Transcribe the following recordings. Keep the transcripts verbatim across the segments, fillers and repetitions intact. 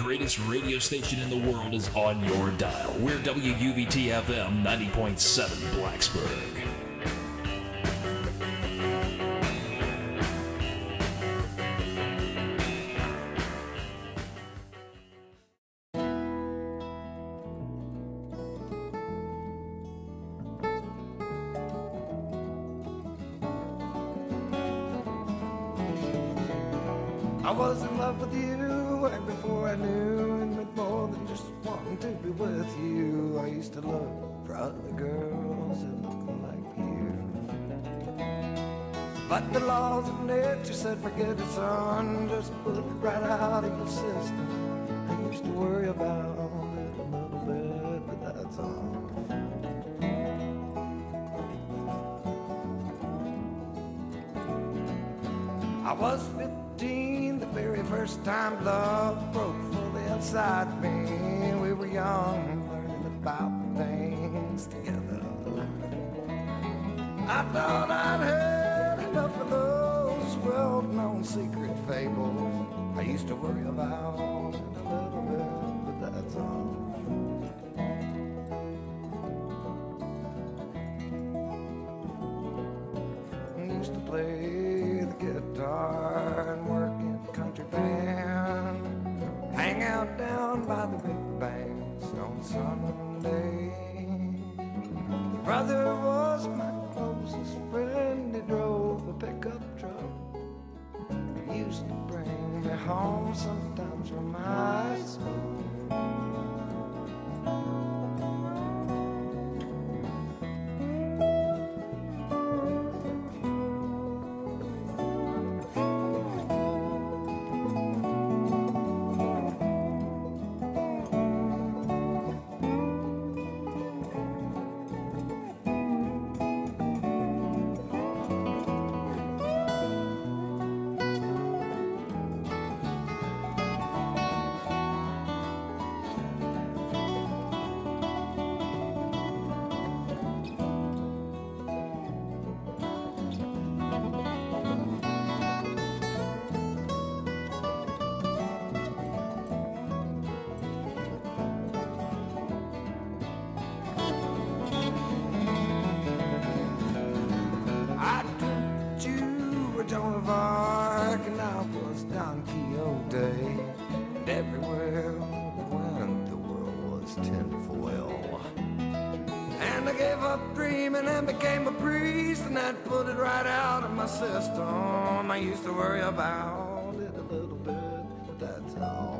greatest radio station in the world is on your dial. We're W U V T F M ninety point seven Blacksburg. I was in love with you way before I knew it meant more than just wanting to be with you. I used to look for other girls that looked like you, but the laws of nature said forget it, son, just put it right out of your system. I used to worry about it a little bit, but that's all. I was fifteen, the very first time love broke fully inside me. We were young, learning about things together. I thought I'd heard enough of those well-known secret fables. I used to worry about it a little bit, but that's all. I used to play the guitar and work in a country band, hang out down by the riverbanks on Sunday. Brother was my closest friend. He drove a pickup truck. He used to bring me home sometimes from high school. Joan of Arc, and I was Don Quixote, and everywhere we went the world was tinfoil. And I gave up dreaming and became a priest, and that put it right out of my system. I used to worry about it a little bit, but that's all.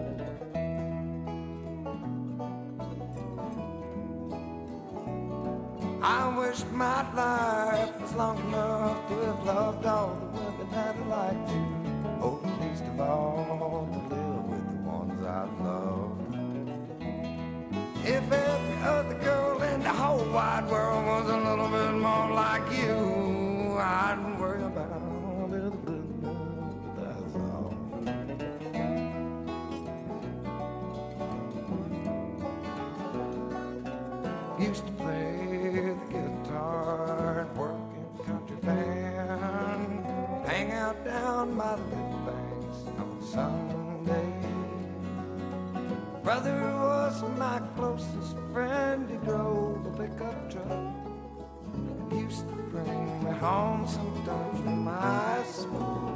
I wish my life was long enough to have loved all the women that I like to. Oh, least of all, to live with the ones I love. If every other girl in the whole wide world was a little bit more like you, I'd worry about it a little bit more, but that's all. Used to play the guitar and work in a country band, hang out down by the riverbanks on Sunday. Brother was my closest friend. He drove a pickup truck. He used to bring me home sometimes from high school.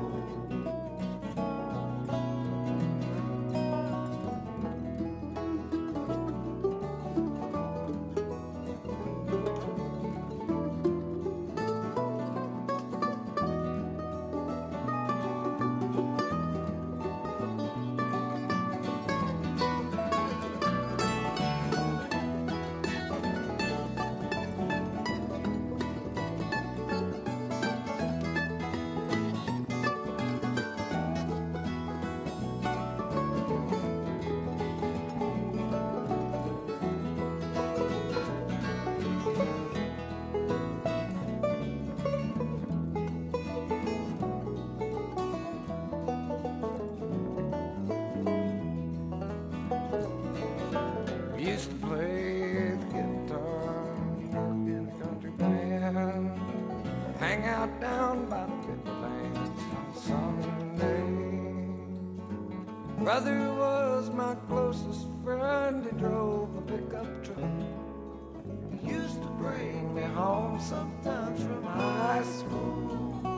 Used to play the guitar, work in a country band, hang out down by the riverbanks on Sunday. Brother was my closest friend. He drove a pickup truck. He used to bring me home sometimes from high school.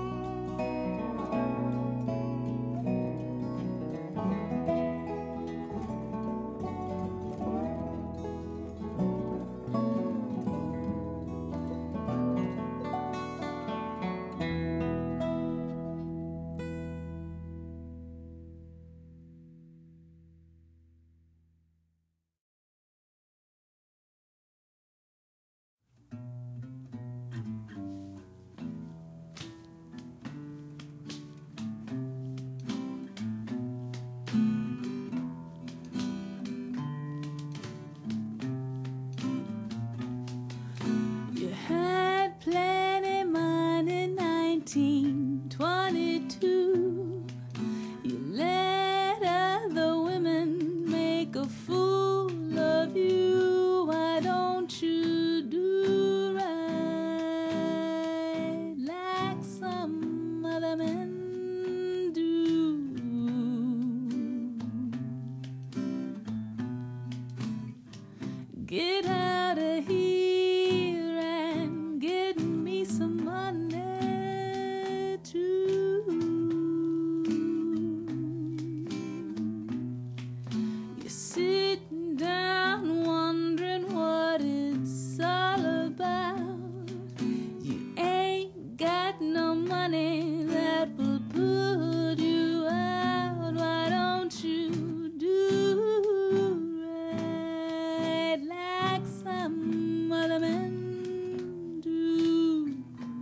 Get out of here and get me some money too. You're sitting down wondering what it's all about. You ain't got no money that will put you out. Why don't you do like some other men do?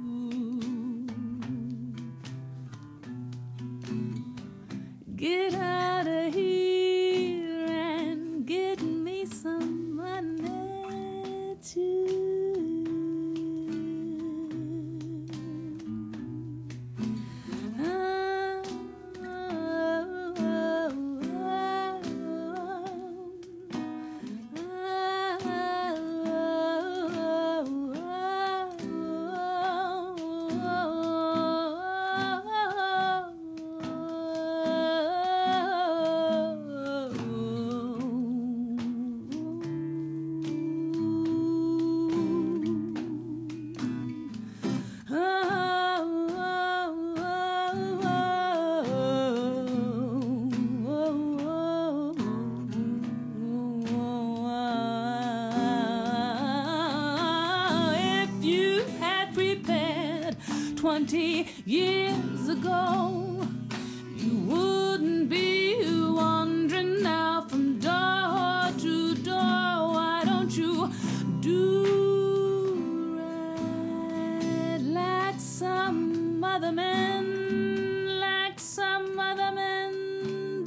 Get out of here and get me some money too. Oh, oh, oh, if you had prepared twenty years ago, you wouldn't be wandering now from door to door. Why don't you do right like some other men, like some other men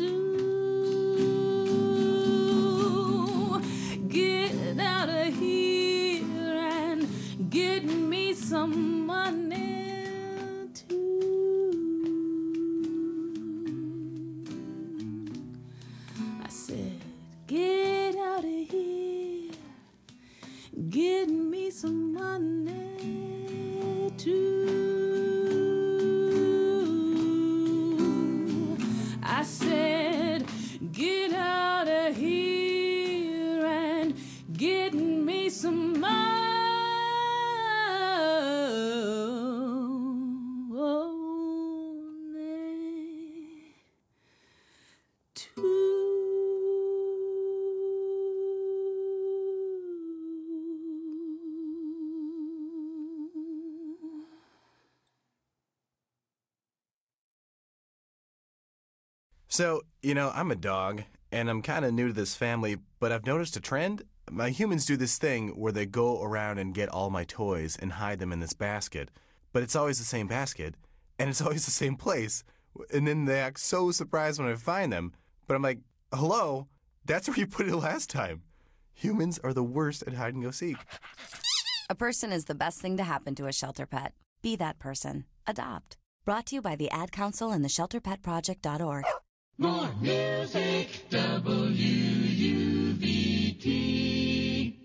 do? Get out of here and get me some money too. I said, get out of here, get me some money too. I said, get out of here and get me some money too. So, you know, I'm a dog, and I'm kind of new to this family, but I've noticed a trend. My humans do this thing where they go around and get all my toys and hide them in this basket, but it's always the same basket, and it's always the same place, and then they act so surprised when I find them, but I'm like, hello, that's where you put it last time. Humans are the worst at hide and go seek. A person is the best thing to happen to a shelter pet. Be that person. Adopt. Brought to you by the Ad Council and the shelter pet project dot org. More music, W U V T.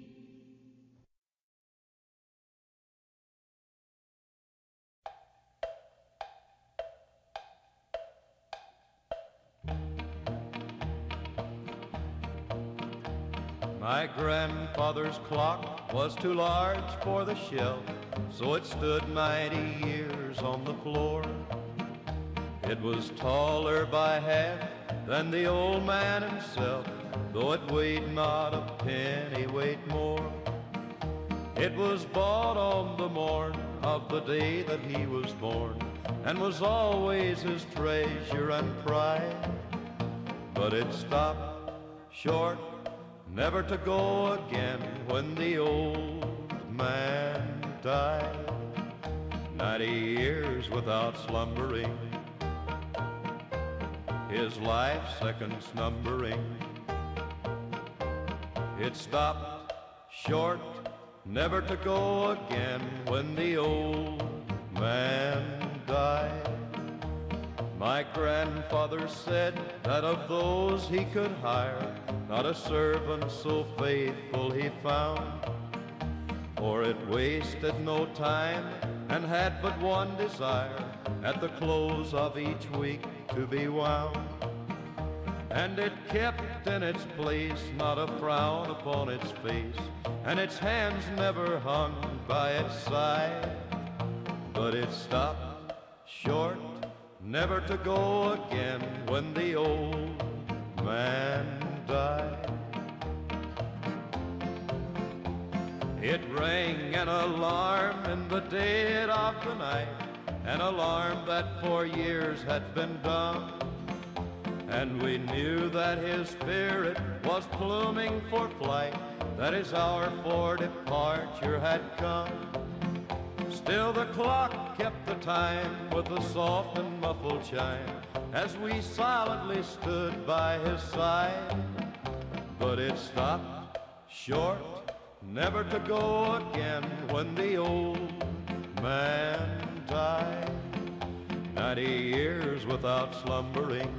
My grandfather's clock was too large for the shelf, so it stood ninety years on the floor. It was taller by half than the old man himself, though it weighed not a pennyweight more. It was bought on the morn of the day that he was born, and was always his treasure and pride. But it stopped short, never to go again, when the old man died. Ninety years without slumbering, his life seconds numbering. It stopped short, never to go again, when the old man died. My grandfather said that of those he could hire, not a servant so faithful he found. For it wasted no time and had but one desire, at the close of each week to be wound. And it kept in its place not a frown upon its face, and its hands never hung by its side. But it stopped short, never to go again, when the old man died. It rang an alarm in the dead of the night, an alarm that for years had been dumb. And we knew that his spirit was pluming for flight, that his hour for departure had come. Still the clock kept the time with a soft and muffled chime, as we silently stood by his side. But it stopped short, never to go again, when the old man died. Ninety years without slumbering,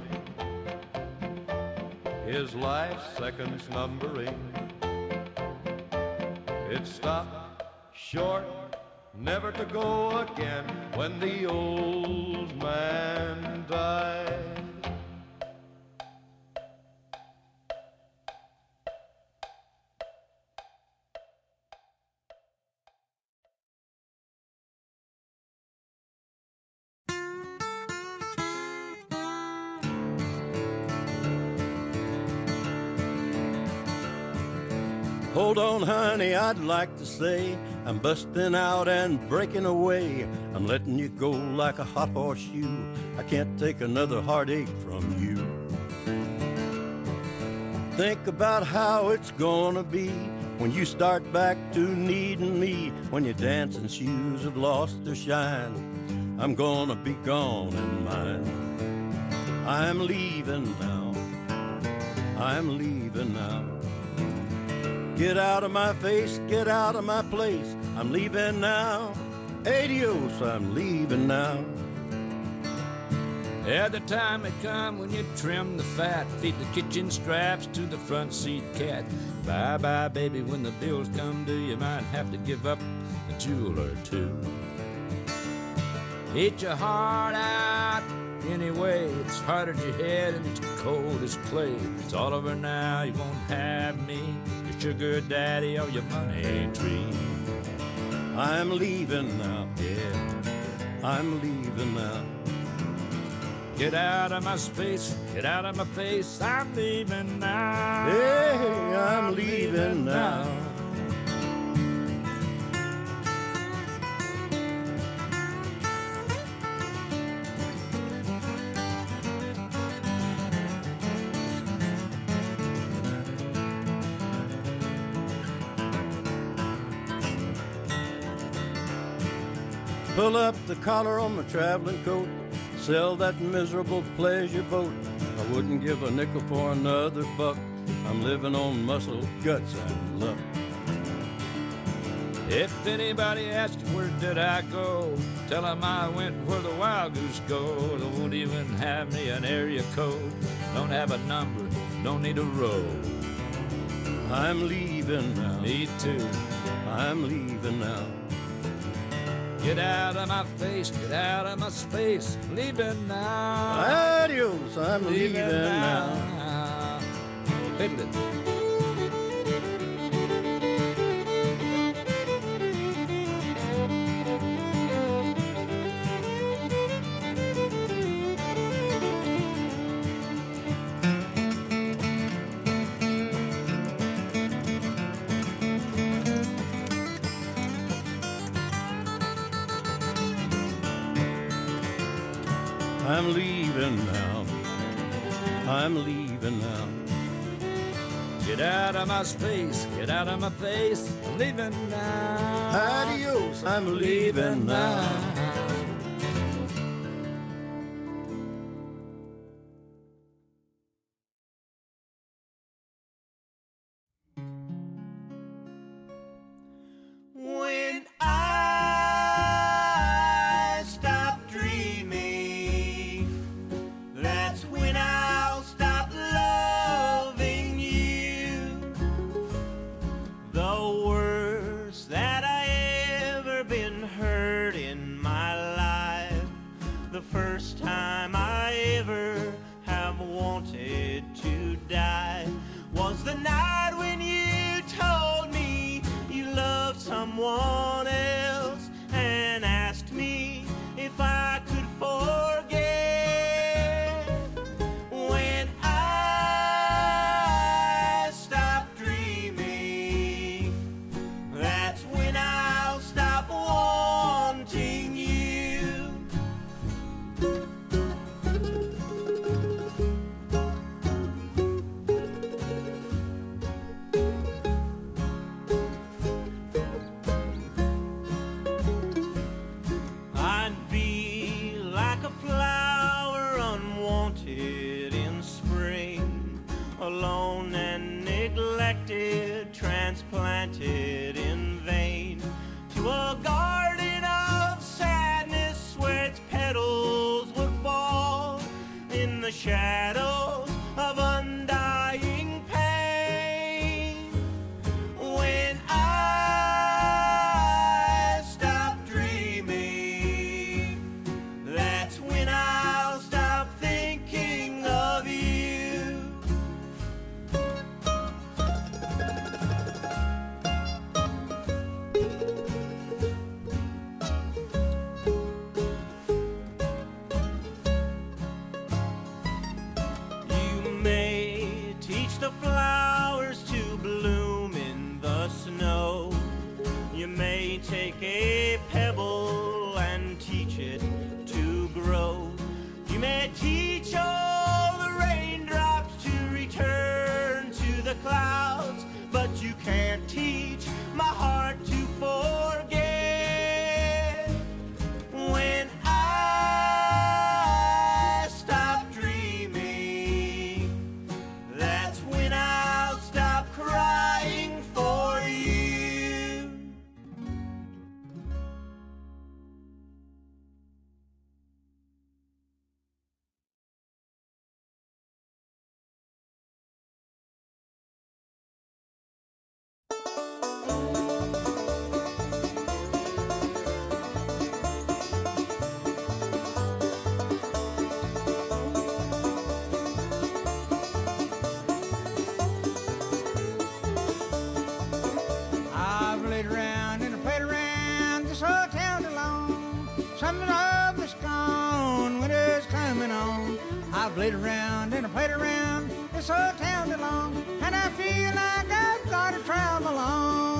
his life seconds numbering. It stopped short, never to go again, when the old man died. Hold on, honey, I'd like to say I'm busting out and breaking away. I'm letting you go like a hot horseshoe. I can't take another heartache from you. Think about how it's gonna be when you start back to needing me, when your dancing shoes have lost their shine. I'm gonna be gone in mine. I'm leaving now. I'm leaving now. Get out of my face, get out of my place. I'm leaving now. Adios, I'm leaving now. Yeah, the time may come when you trim the fat, feed the kitchen straps to the front seat cat. Bye-bye, baby, when the bills come due, you might have to give up a jewel or two. Eat your heart out anyway. It's hard as your head and it's cold as clay. It's all over now, you won't have me, your sugar daddy or your money tree. I'm leaving now. Yeah, I'm leaving now. get out of my space, get out of my face. I'm leaving now. Hey, I'm leaving now. Pull up the collar on my traveling coat, sell that miserable pleasure boat. I wouldn't give a nickel for another buck. I'm living on muscle, guts, and luck. If anybody asks you where did I go, tell them I went where the wild goose go. They won't even have me an area code. Don't have a number, don't need a road. I'm leaving now. Me too. I'm leaving now. Get out of my face, get out of my space. Leaving now. Adios, I'm leaving, leaving now. now. Fiddle it. I'm leaving now. I'm leaving now. Get out of my space, get out of my face. I'm leaving now. Adios, I'm leaving now. When I stop dreaming, that's when I'll stop loving you. The worst that I ever been hurt in my life, the first time I ever have wanted to die, was the night when you told me you loved someone else and asked me if I could forget. When I stop dreaming, that's when I'll stop wanting you. I'd be like a flower unwanted in spring, alone and neglected, transplanted in vain to a garden of sadness where its petals would fall in the shadows of undying pain. When I stop dreaming, that's when I'll stop thinking of you. You may teach the flowers to bloom in the snow. You may take a pebble and teach it to grow. You may teach all the raindrops to return to the clouds, but you can't teach my heart to forget. When I stop dreaming, that's when I'll stop crying for you. I've laid around and I played around this whole town alone. Summer love is gone, winter's coming on. I've laid around and I played around this whole town alone, and I feel like I've got to travel on.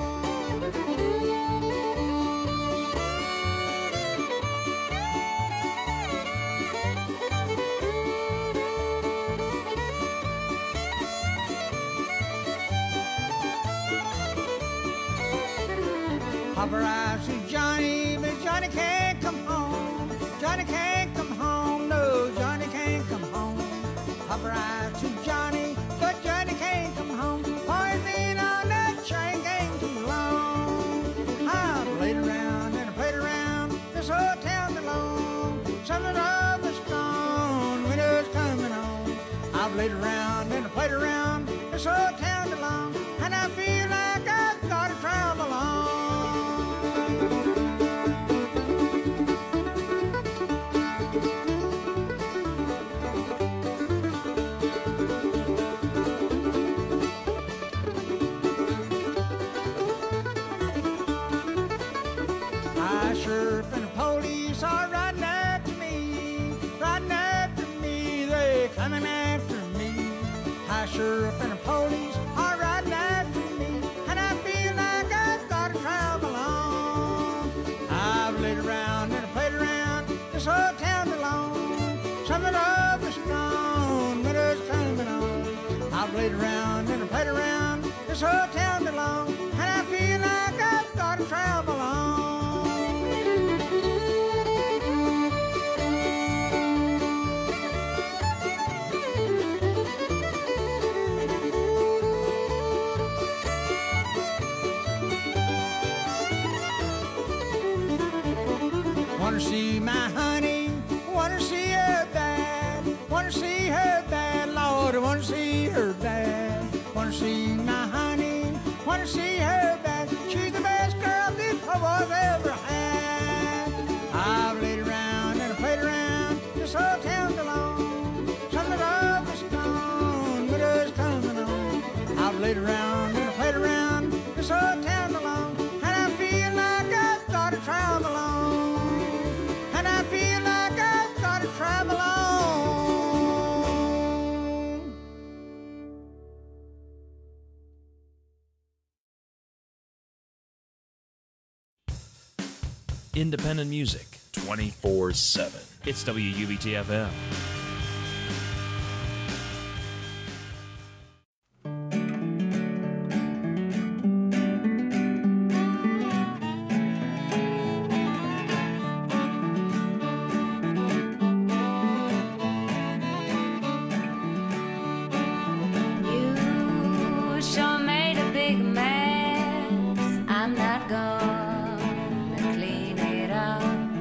Hopper, I see Johnny, but Johnny can't come home. Johnny can't come home, no, Johnny can't come home. Hopper, I see Johnny, but Johnny can't come home. Boy, being on that train ain't too long. I played around and I played around this whole town alone. Summer love is gone, winter's coming on. I've played around and I played around this whole town alone, and I feel like I've got to travel on. High sheriff and the police are riding after me, riding after me, they coming after me. High sheriff and the police are riding after me, and I feel like I've got to travel on. I've laid around and I played around this whole town alone. Something of the stone, winter's coming on. I've played around and I played around this whole town belong, and I feel like I've got to travel on. Wanna see my honey, wanna see her bad, wanna see her bad, Lord, I wanna see her bad. Wanna see my honey, wanna see her bad, she's the best girl this poor boy's ever had. I've laid around and I played around this whole town belong, something of the stone, winter's coming on. I've laid around and I played around this whole town belong, and I feel like I've got to travel on. And I feel like I've got to travel on. Independent music twenty-four seven. It's W U V T F M. You sure made a big mess. I'm not gonna clean it up.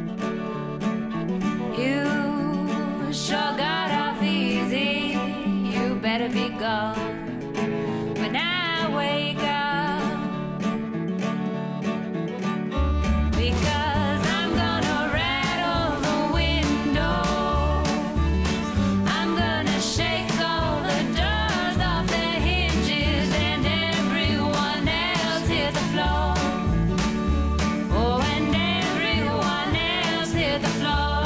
You sure got off easy. You better be gone when I wake up, because I'm gonna rattle the windows. I'm gonna shake all the doors off the hinges, and everyone else hit the floor. Oh, and everyone else hit the floor.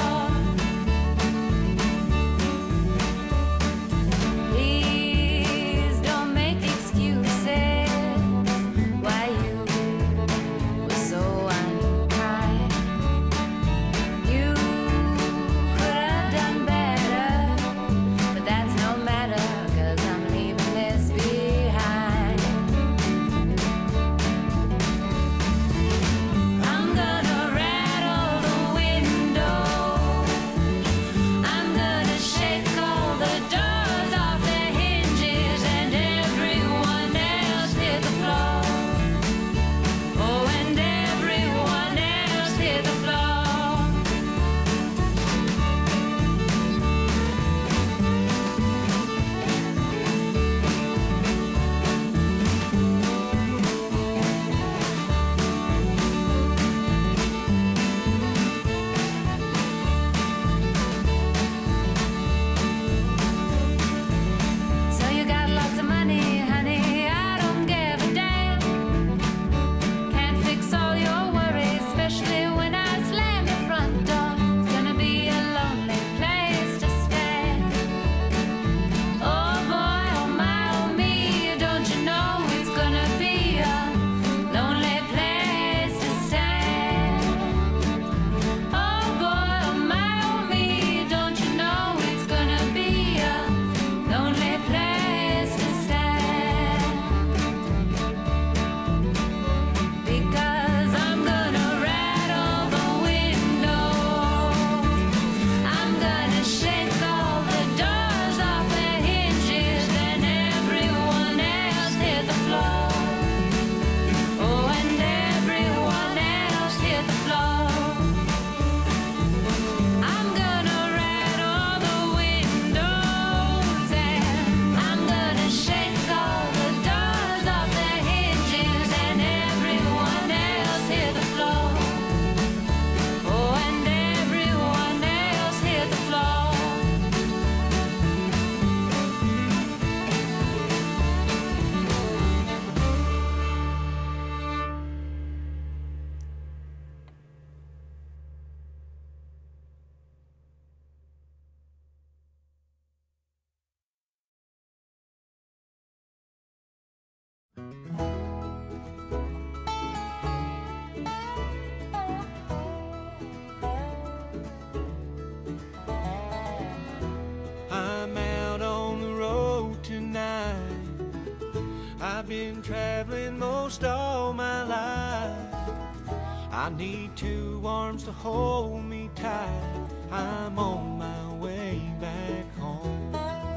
Please don't make excuses why you were so unkind. You could have done better, but that's no matter, 'cause I'm leaving this behind. I'm gonna rattle the windows. I'm gonna shake all the doors off the hinges, and everyone else hit the floor. Oh, and everyone else hit the floor. So you got lots of money, honey, I don't give a damn. Can't fix all your worries, especially when I slam your front door. It's gonna be a lonely place to stand. Oh boy, oh my, oh me, don't you know it's gonna be a lonely place to stand. Oh boy, oh my, oh me, don't you know it's gonna be a lonely place to stand. Because I'm gonna rattle the windows. I'm gonna shake all the doors off the hinges, and everyone else hit the floor. Oh, and everyone else hit the floor. I'm gonna rattle the windows, and I'm gonna shake all the doors off the hinges, and everyone else hit the floor. Oh, and everyone else hit the floor. traveling most all my life. I need two arms to hold me tight. I'm on my way back home.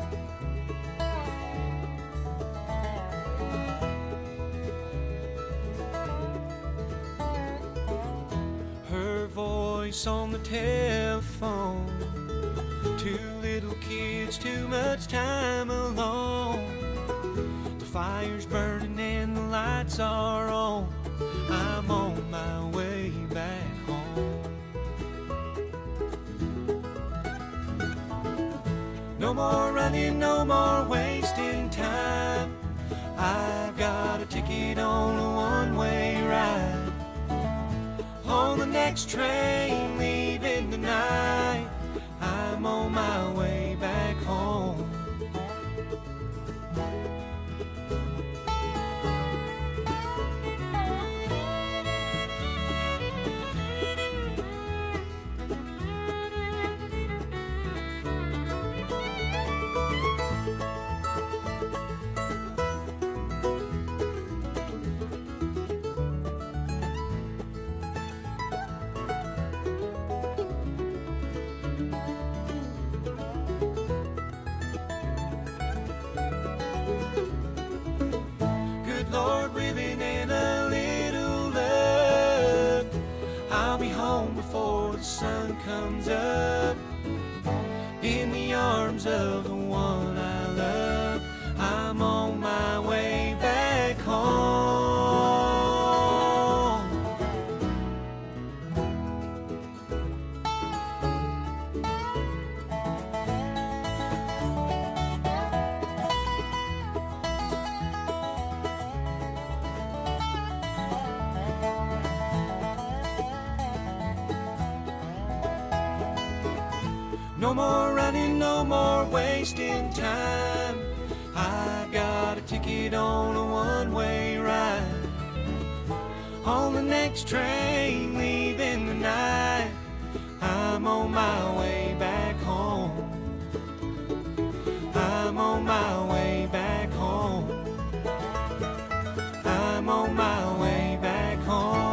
Her voice on the telephone. Two little kids, too much time alone. The fire's burning and the lights are on. I'm on my way back home. No more running, no more wasting time. I've got a ticket on a one-way ride. On the next train leaving tonight, I'm on my way back home. Lord, willing and a little luck, I'll be home before the sun comes up. In the arms of the one I love, I'm on my way back home. No more running, no more wasting time. I got a ticket on a one-way ride. On the next train leaving tonight, I'm on my way back home. I'm on my way back home. I'm on my way back home.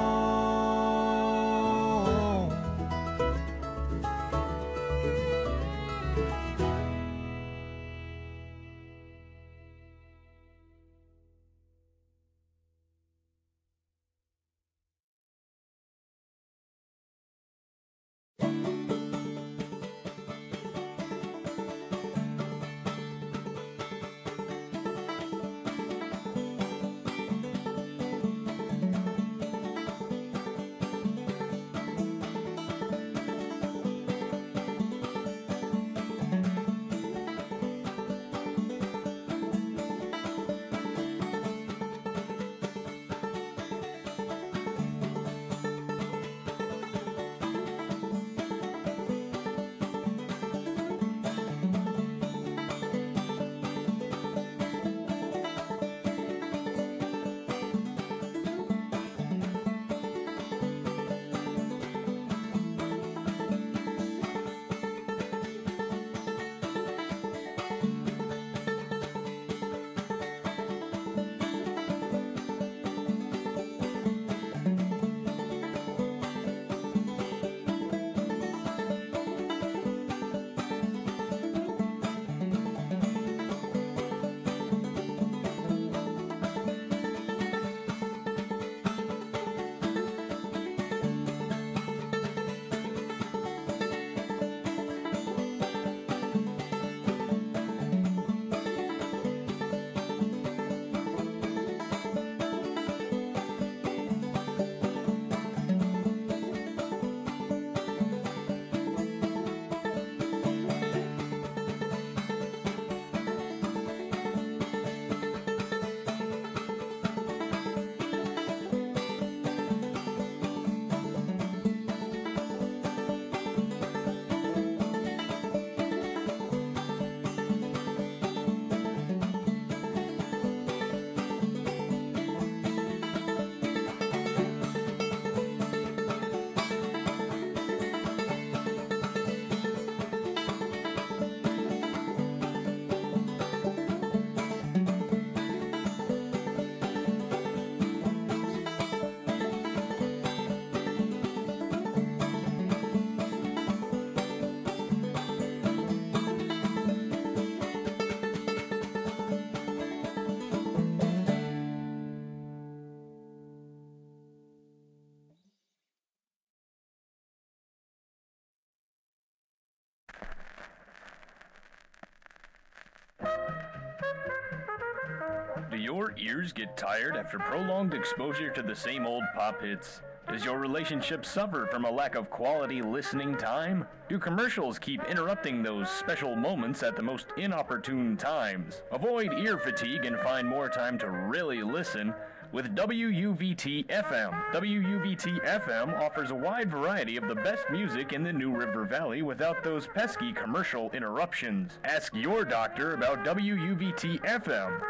Do your ears get tired after prolonged exposure to the same old pop hits? Does your relationship suffer from a lack of quality listening time? Do commercials keep interrupting those special moments at the most inopportune times? Avoid ear fatigue and find more time to really listen with W U V T F M. W U V T F M offers a wide variety of the best music in the New River Valley without those pesky commercial interruptions. Ask your doctor about W U V T F M.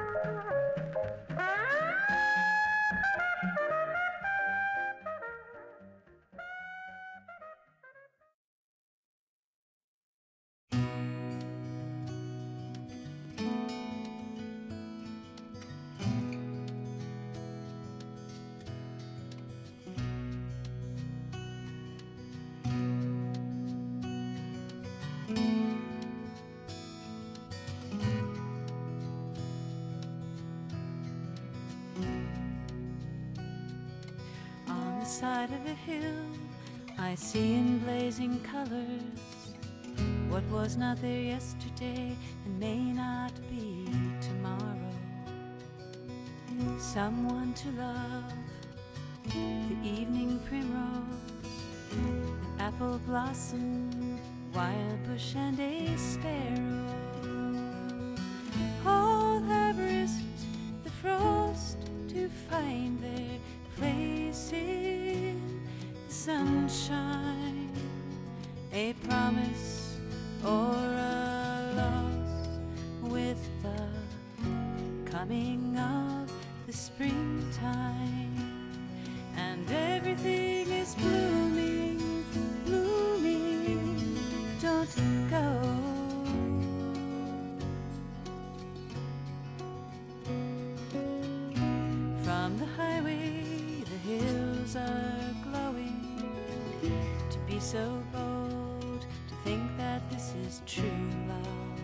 Side of a hill, I see in blazing colors what was not there yesterday and may not be tomorrow. Someone to love, the evening primrose, an apple blossom, wild bush and a sparrow. All have risked the frost to find their place in the sunshine, a promise or a loss with the coming of the springtime, and everything is blooming, blooming, don't go. From the highway the hills are glowing, to be so bold, to think that this is true love.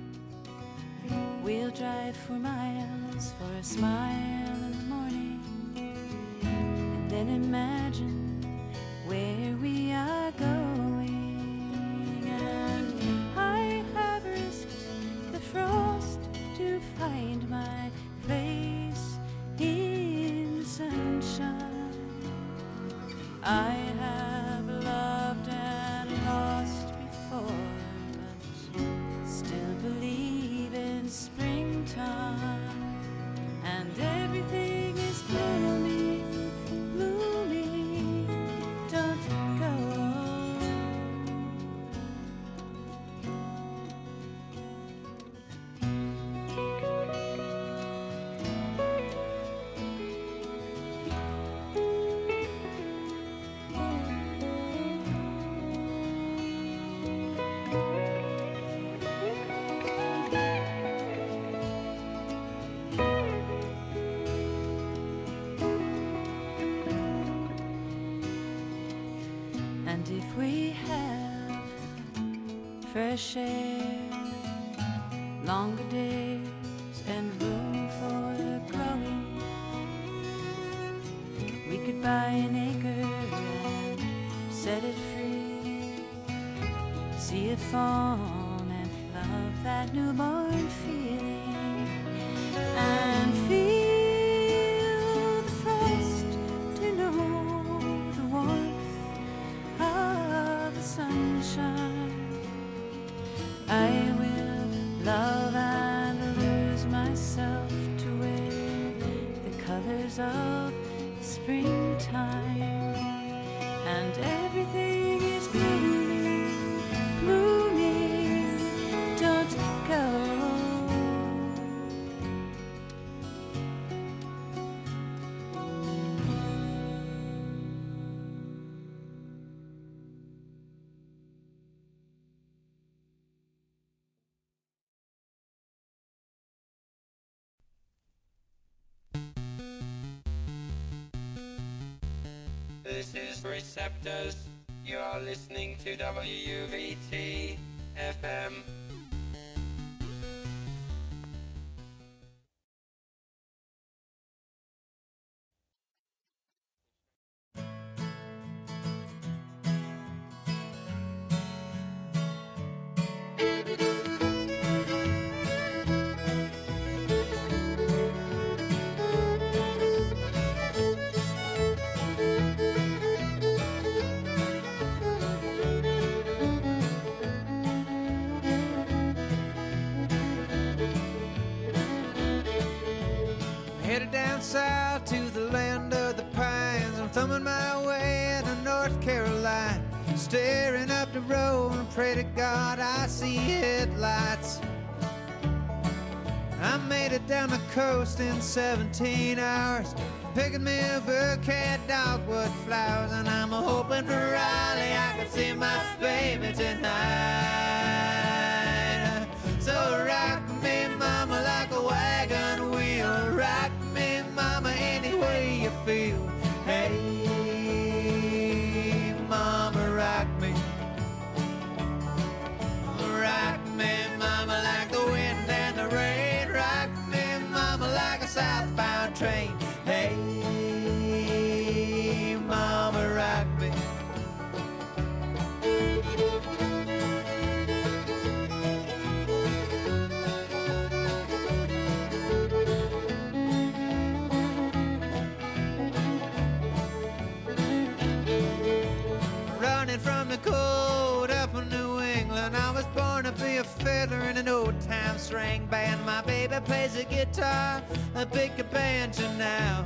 We'll drive for miles for a smile in the morning, and then imagine where we are going. And I have risked the frost to find my place in sunshine. I have loved and lost before, but still believe in springtime, and everything is blooming, blooming, don't go. And if we have fresh air, longer days, and room for growing, we could buy an acre and set it free, see it fawn and love that newborn feeling, and feel the frost to know the warmth of the sunshine. I will love and lose myself to wear the colors of springtime, and everything is blooming, blooming, don't go. This is Receptors. You are listening to W U V T F M. south to the land of the pines. I'm thumbing my way to North Carolina, staring up the road and pray to God I see headlights. I made it down the coast in seventeen hours, picking me a bouquet of dogwood flowers, and I'm hoping for Raleigh I can see my baby tonight. So rock me, mama, like a wagon wheel. Rock me, mama, any way you feel. Hey, mama, rock me. Rock me, mama, like the wind and the rain. Rock me, mama, like a southbound train. Hey, mama, rock me. Running from the cold up in New England, I was born to be a fiddler in an old-time string band. My baby plays the guitar, I pick a banjo now.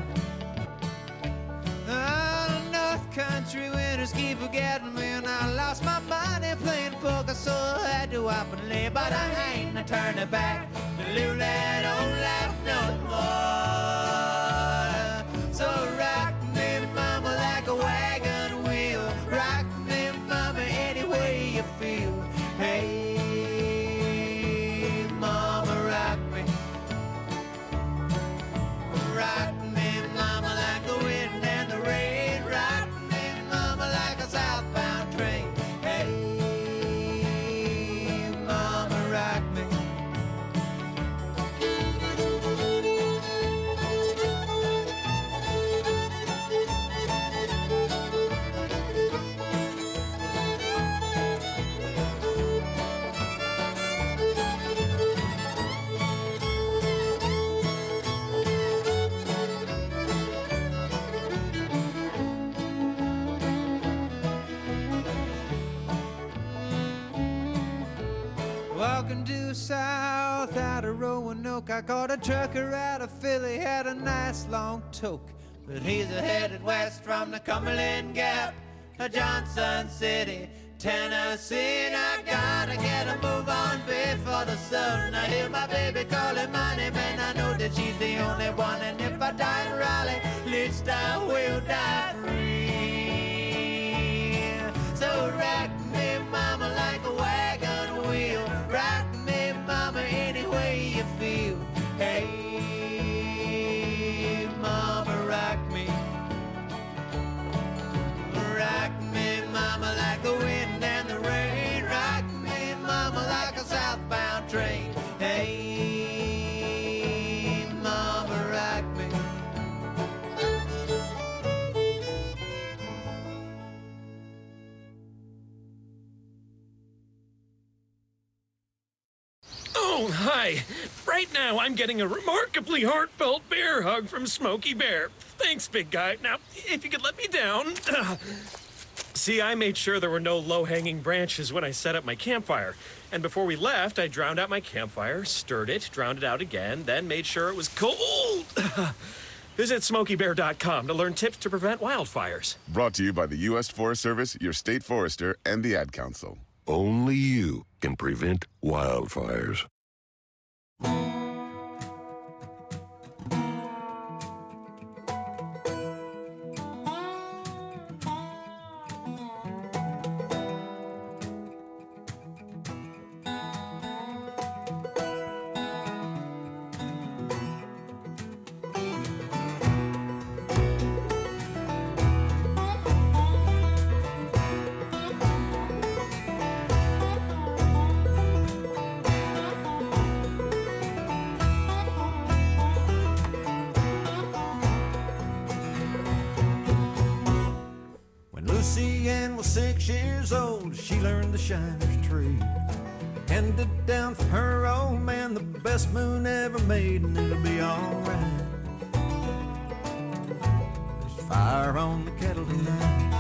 Oh, North Country winters keep forgetting me, and I lost my money playing poker, so I had to up and leave. But I ain't a turning back to live that old life no more. So rock me, mama, like a wagon wheel. Rock me, mama, any way you feel. Hey, mama, rock me. Rock me, mama, like the wind and the rain. Rock me, mama, like a southbound train. Hey, mama, rock me. Walking due south out of Roanoke, I caught a trucker out of Philly, had a nice long toke. But he's headed west from the Cumberland Gap to Johnson City, Tennessee. And I gotta get a move on before the sun. I hear my baby calling my name, and I know that she's the only one. And if I die in Raleigh, at least I will die free. So rock me, mama, like a wagon wheel. Rock me, mama, any way you feel. Hey, mama, rock me. Rock me, mama, like the wind and the rain. Rock me, mama, like a southbound train. Hey, mama, rock me. Oh, hi. Right now, I'm getting a remarkably heartfelt bear hug from Smokey Bear. Thanks, big guy. Now, if you could let me down. Uh, see, I made sure there were no low-hanging branches when I set up my campfire. And before we left, I drowned out my campfire, stirred it, drowned it out again, then made sure it was cold. Visit smokey bear dot com to learn tips to prevent wildfires. Brought to you by the U S Forest Service, your state forester, and the Ad Council. Only you can prevent wildfires. Lucy Ann was six years old, she learned the shiner's trade. Handed down from her old man, the best moon ever made, and it'll be alright. There's fire on the kettle tonight.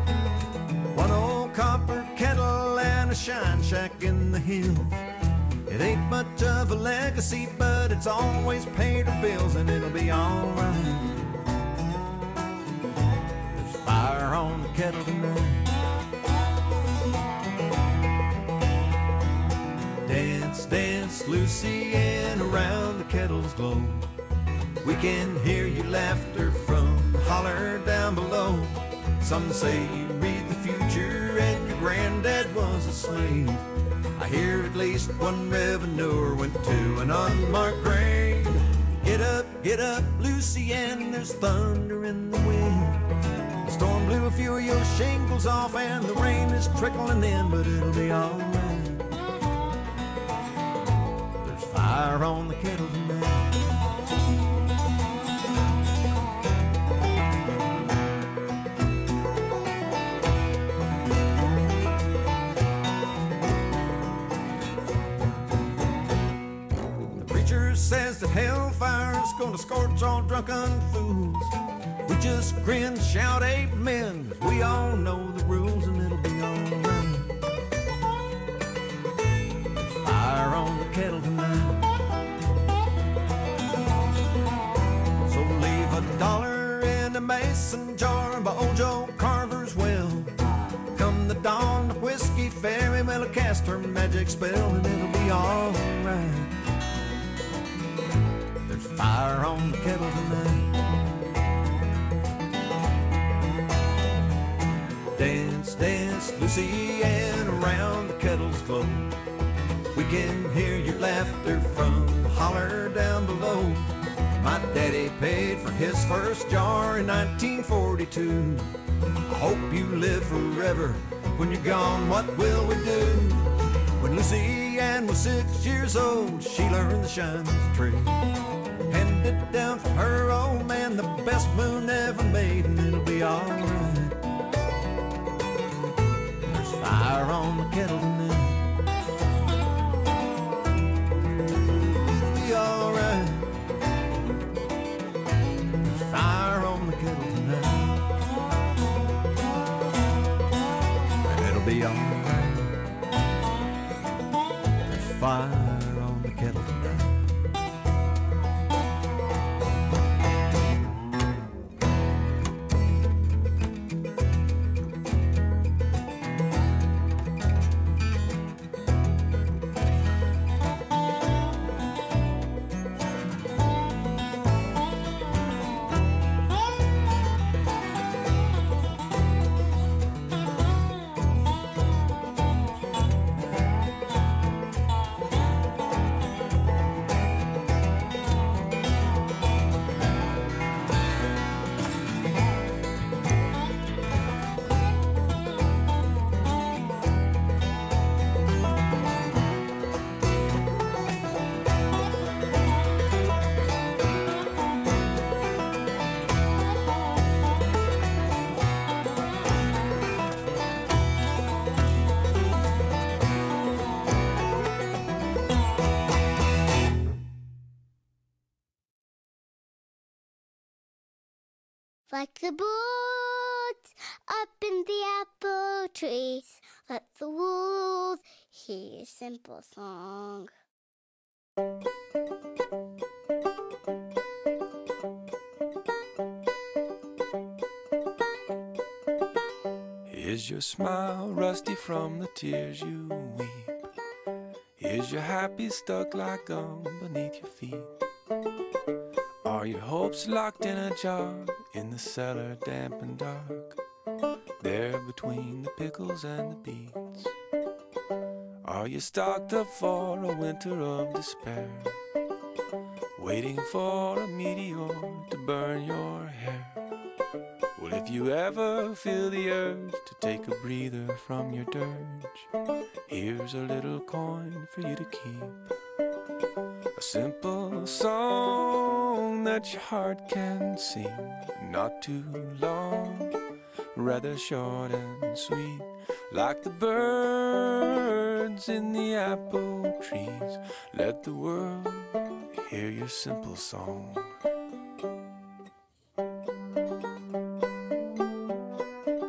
One old copper kettle and a shine shack in the hills. It ain't much of a legacy, but it's always paid her bills, and it'll be alright. There's fire on the kettle tonight. Dance, dance, Lucy, and around the kettle's glow. We can hear your laughter from the holler down below. Some say you read the future and your granddad was a slave. I hear at least one revenue went to an unmarked grave. Get up, get up, Lucy, and there's thunder in the wind. The storm blew a few of your shingles off and the rain is trickling in, but it'll be alright. There's fire on the kettle tonight. Says that hellfire's gonna scorch all drunken fools. We just grin, shout amen, 'cause we all know the rules, and it'll be alright. There's fire on the kettle tonight. So leave a dollar in a mason jar by old Joe Carver's well. Come the dawn, the whiskey fairy will cast her magic spell, and it'll be alright. Fire on the kettle tonight. Dance, dance, Lucy, and around the kettle's glow. We can hear your laughter from the holler down below. My daddy paid for his first jar in nineteen forty-two. I hope you live forever. When you're gone, what will we do? When Lucy Ann was six years old, she learned to shine this tree. Handed down from her old man, the best moon ever made, and it'll be alright. There's fire on the kettle tonight. It'll be alright. There's fire on the kettle tonight. And it'll be alright. There's fire on the kettle tonight. Like the birds up in the apple trees, let the wolves hear a simple song. Is your smile rusty from the tears you weep? Is your happy stuck like gum beneath your feet? Are your hopes locked in a jar in the cellar, damp and dark, there between the pickles and the beets? Are you stocked up for a winter of despair, waiting for a meteor to burn your hair? Well, if you ever feel the urge to take a breather from your dirge, here's a little coin for you to keep. A simple song that your heart can sing, not too long, rather short and sweet. Like the birds in the apple trees, let the world hear your simple song.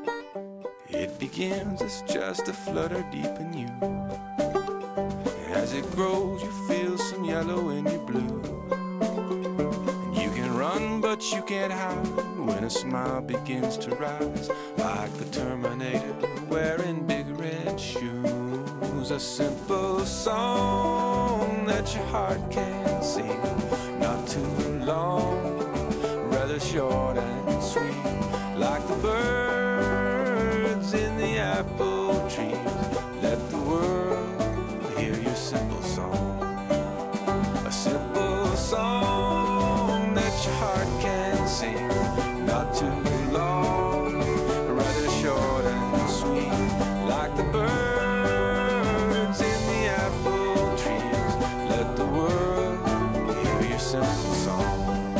It begins as just a flutter deep in you. As it grows, you feel some yellow in your blue. And you can run, but you can't hide when a smile begins to rise, like the Terminator wearing big red shoes. A simple song that your heart can sing, not too long, rather short and sweet, like the birds in the apple trees. Let the world hear your simple song, a simple song that your heart can sing, not too long, rather short and sweet, like the birds in the apple trees. Let the world hear your simple song.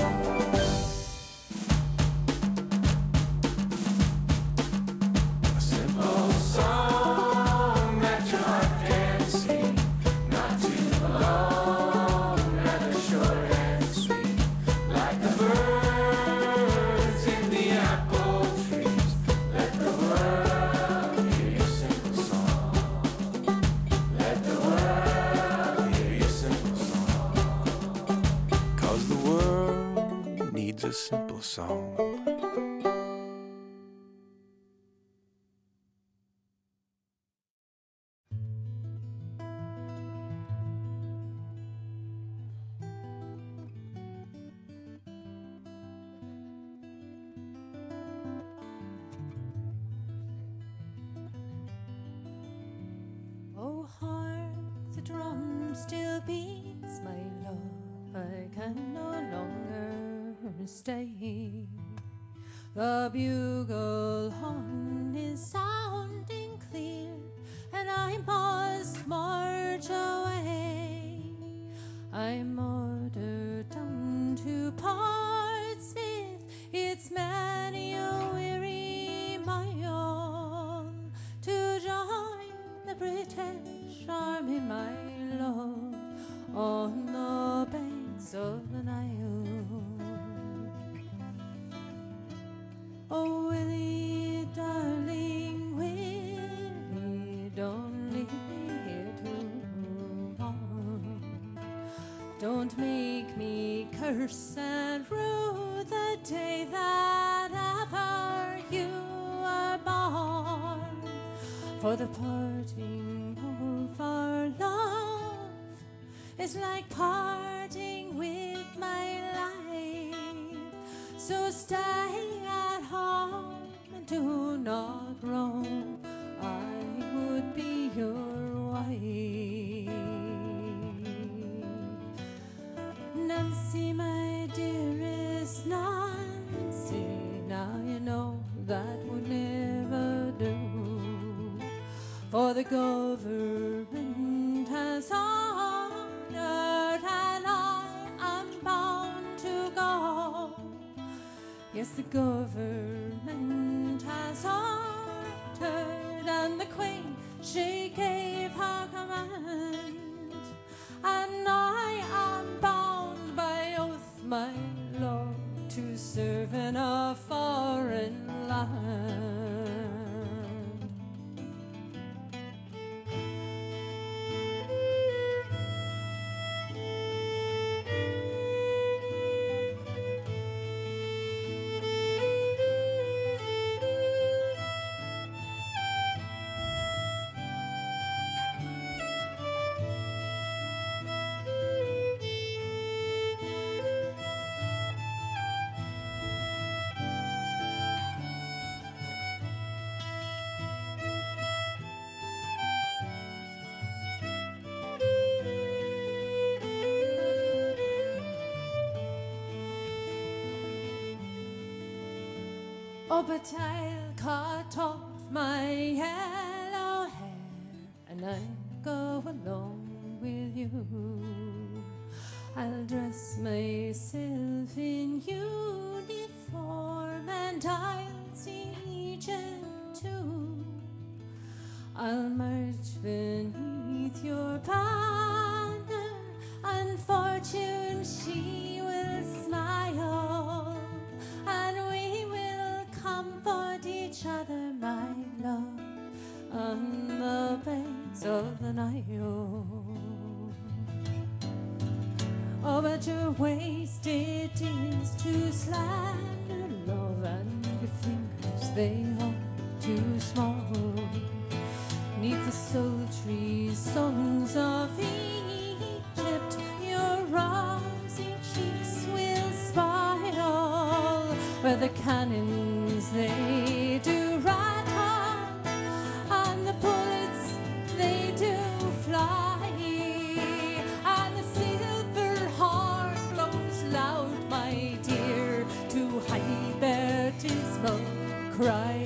A simple song. Oh, hark, the drum still beats, my love. I can no longer stay. The bugle horn is sounding clear, and I must march away. I'm ordered down to Portsmouth. It's many a weary mile to join the British Army, my love, on the banks of the Nile. Oh, Willie, darling, Willie, don't leave me here too long. Don't make me curse and rue the day that ever you were born. For the parting of our love is like parting with my life. So stay at home and do not roam. I would be your wife. Nancy, my dearest Nancy, now you know that would never do. For the government has ordered and I am bound to go. Yes, the government has ordered, and the Queen, she gave her command, and I am bound by oath, my lord, to serve in a foreign land. Oh, but I'll cut off my yellow hair and I'll go along with you. I'll dress myself in uniform and I'll see Egypt too. I'll march beneath your banner and fortune she will smile, and we will comfort each other, my love, on the banks of the Nile. Oh, but your waist, it is too slender, love, and your fingers, they are too small. Neath the sultry suns of Egypt, your rosy cheeks will smile, where the cannons, they do rattle, and the bullets, they do fly, and the silver horn blows loud, my dear, to hide their dismal cry.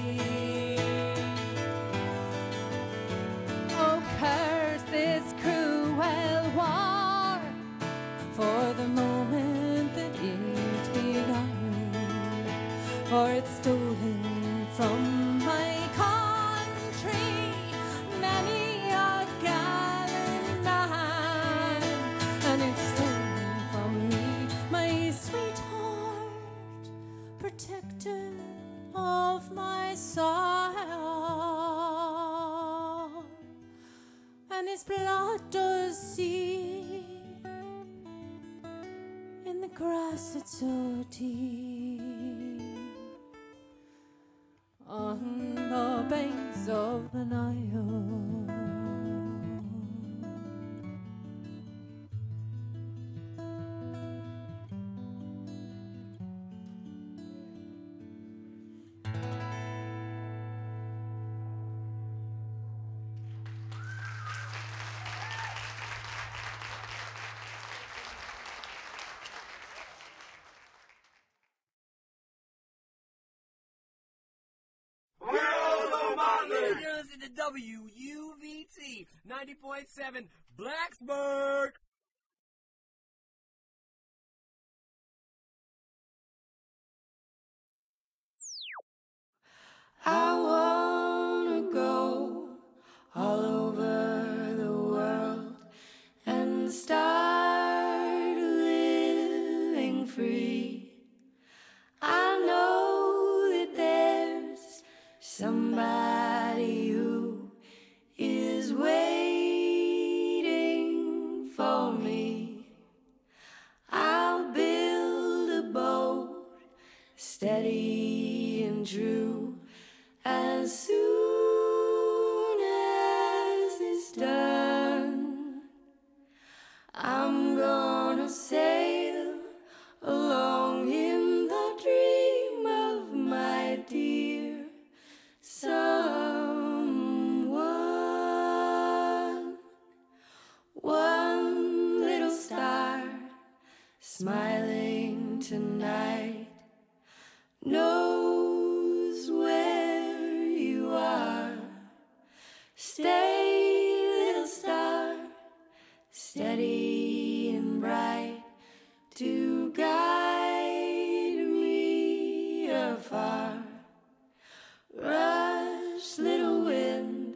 Oh, curse this cruel war for the moment that it began, for it's stolen from my country many a gallant man, and it's stolen from me my sweetheart, protector of my soul, and his blood does see in the grass it's so deep on the banks of the Nile. You're listening to W U V T ninety point seven Blacksburg. I wanna go all over the world and start living free. I know that there's somebody who is waiting for me. I'll build a boat steady and true. As soon as it's done, I'm gonna sail along in the dream of my dear someone. One little star smiling tonight knows where you are. Stay, little star, steady and bright, to guide me afar. Rush, little wind,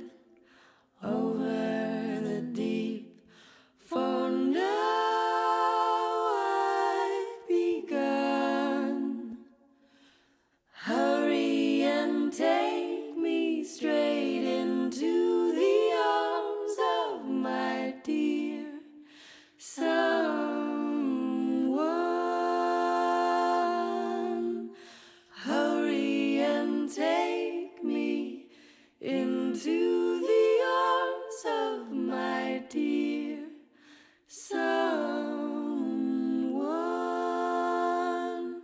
over the deep, for now I've begun. Hurry and take me straight into the arms of my dear someone. Hurry and take me into the arms of my dear someone.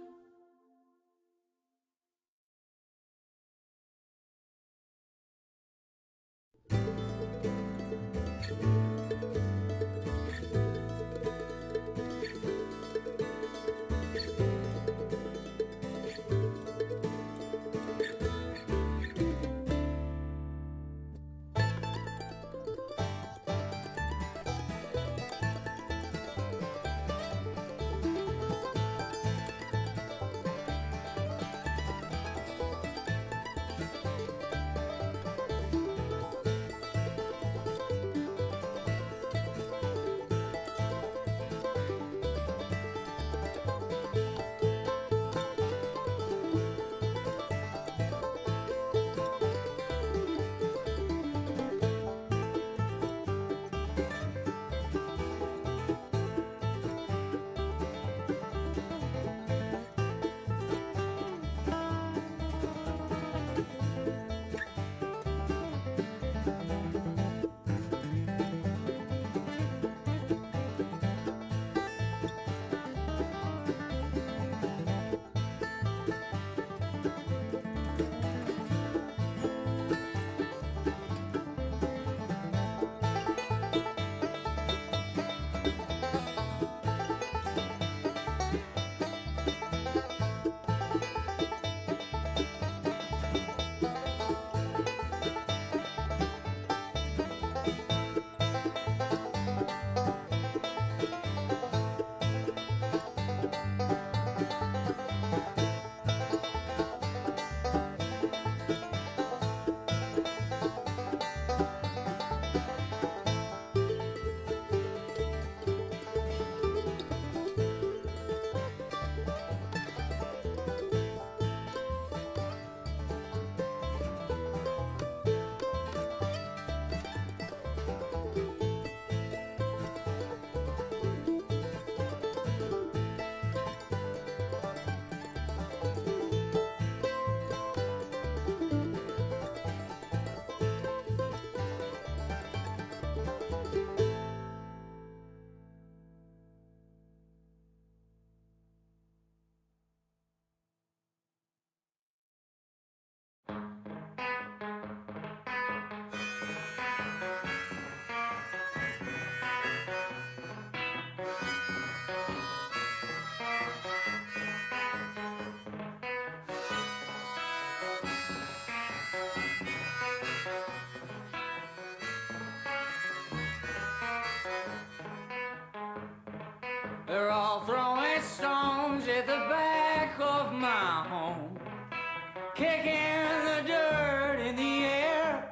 They're all throwing stones at the back of my home, kicking the dirt in the air.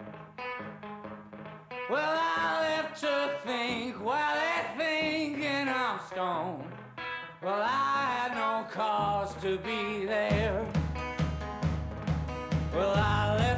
Well, I live to think while they're thinking I'm stoned. Well, I had no cause to be there. Well, I left